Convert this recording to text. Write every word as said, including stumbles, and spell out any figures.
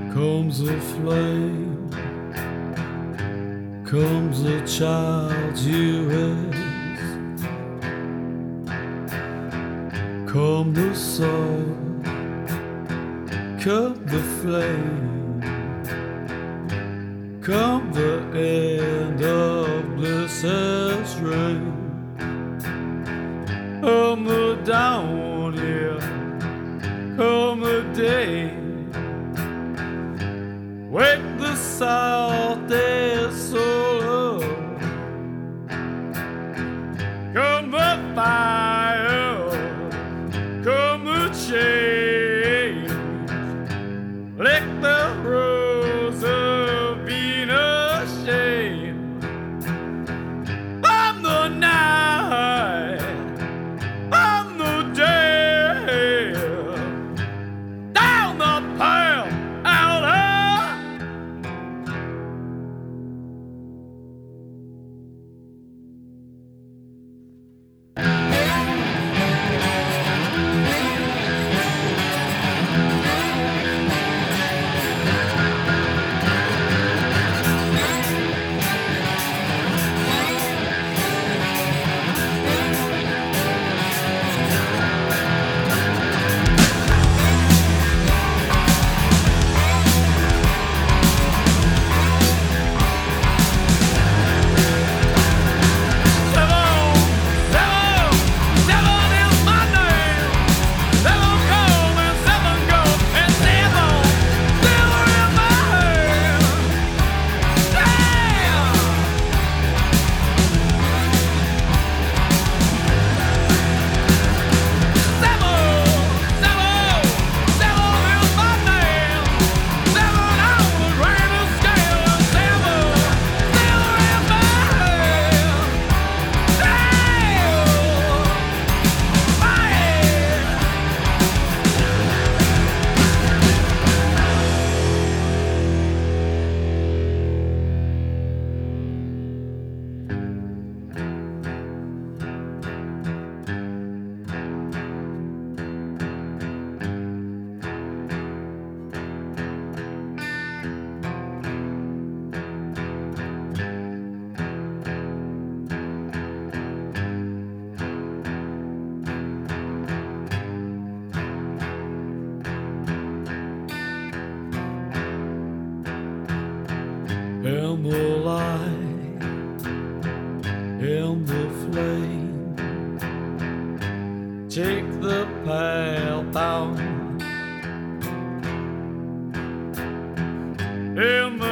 comes a flame, comes a child you raise, come the sun, come the flame, come the end of bliss's reign, come the dawn, yeah, come the day. Wake the salty soul up. Come the fire, come the change. Lick the rose of Venus shade. I'm the night, I'm the day. Down the path, out of in the light, in the flame, take the path out. In the